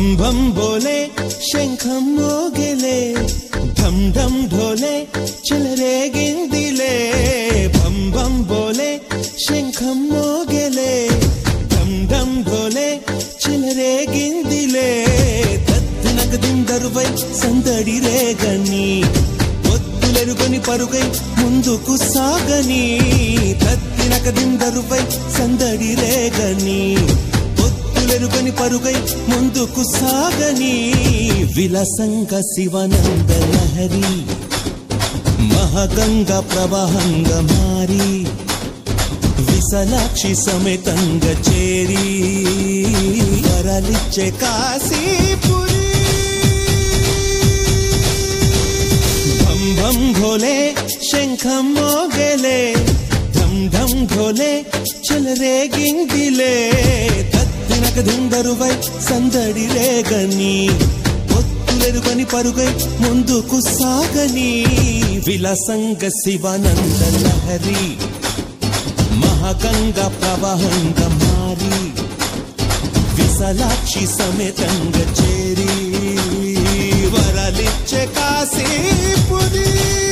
భం భం బోలే శంఖం మోగెలే ఢం ఢం ఢోలే చెలరేగిందిలే భం భం బోలే శంఖం మోగెలే ఢం ఢం ఢోలే చెలరేగిందిలే తత్తినకదిందరువై సందడి రేగని ఒత్తులెరుగని పరుగై ముందుకు సాగని తత్తినకదిందరువై సందడి రేగని ఒత్తులెరుగని పరుగై ముందుకు సాగని విలసంగ శివనంద లహరి మహగంగ ప్రవాహంగా మారి విశాలాక్షి సమేతంగా చేరి వరలిచ్చే కాశీపురి భం భం భోలే శంఖం మోగెలే ఢం ఢం ఢోలే చెలరేగిందిలే తత్తినకదిందరువై సందడి రేగని ఒత్తులెరుగని పరుగై ముందుకు సాగని విలసంగ శివానంద లహరి మహాగంగా ప్రవాహంగా మారి విశాలాక్షి సమేతంగా చేరి వరలిచ్చే కాశీపురి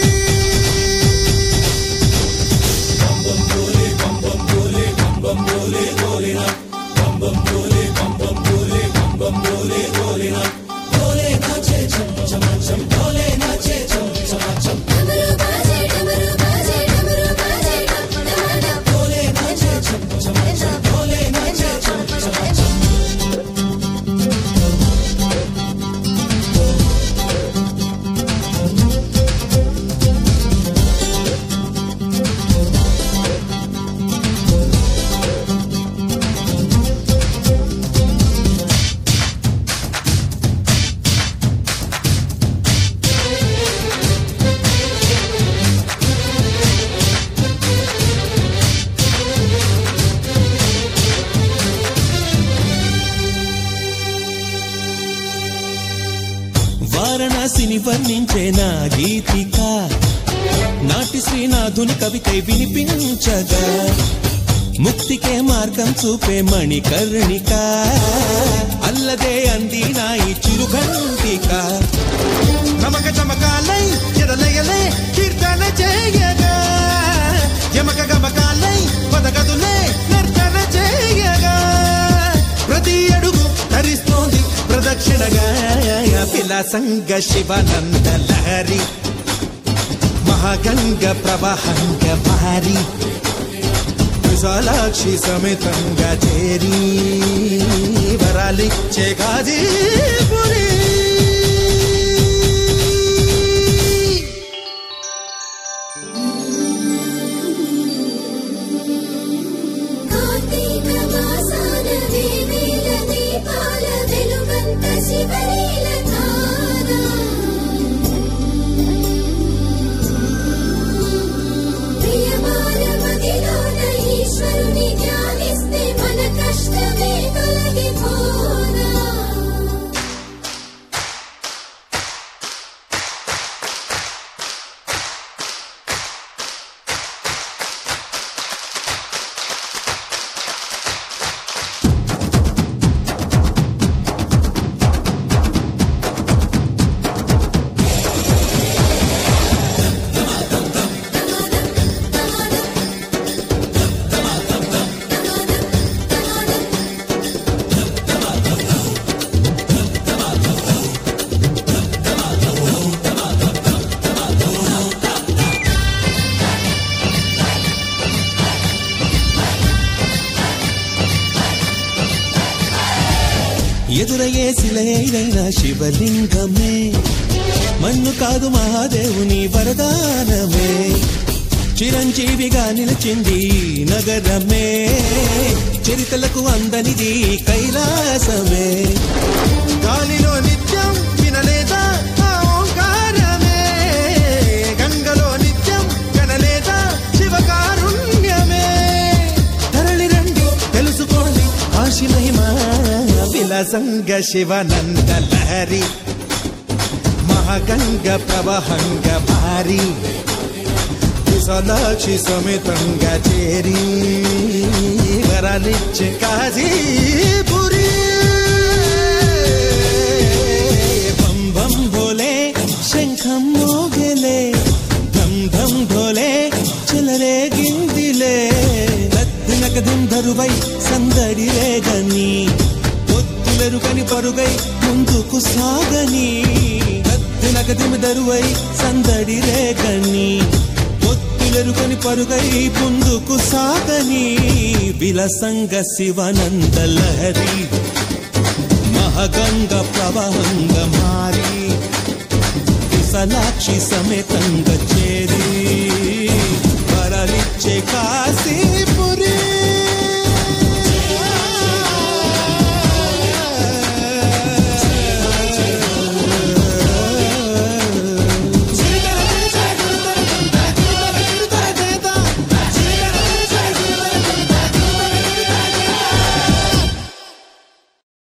వారణాసిని వర్ణించే నా గీతిక నాటి శ్రీనాథుని కవికై వినిపించగా ముక్తికే మార్గం చూపే మణికర్ణిక అల్లదే అంది నా ఈ చిరుఘంటిక నమక చమకాలై ఎదలయలే కీర్తన చేయగా యమక గమకాలై పదగదులే నర్తన చేయగా ప్రతి అడుగు ధరిస్తోంది ప్రదక్షిణగా విలాసంగ శివానంద లహరి మహాగంగ ప్రవాహంగ మారి విశాలాక్షి సమేతంగా చేరి వరాలిచ్చే కాశీపురి ఎదురయ్యే శిలైన శివలింగమే మన్ను కాదు మహాదేవుని వరదానమే చిరంజీవిగా నిలిచింది నగరమే చరితలకు అందనిది కైలాసమే గాలిలో నిత్యం వినలేదా ఓంకారమే గంగలో నిత్యం కనలేదా శివకారుణ్యమే తరలి రండి తెలుసుకోండి ఆశి మహిమా విలాసంగ శివానంద లహరి మహాగంగ ప్రవాహంగ మారి విశాలాక్షి సమేతంగా చేరి వరాలిచ్చే కాశీపురి ఒత్తిలెరుకని పరుగై ముందుకు సాగని నగదిమి దరువై సందడి రేగని ఒత్తిలెరుకని పరుగై ముందుకు సాగని విలసంగ శివనంద లహరి మహగంగ ప్రవహంగ మారి విశాలాక్షి సమేతంగ చేరి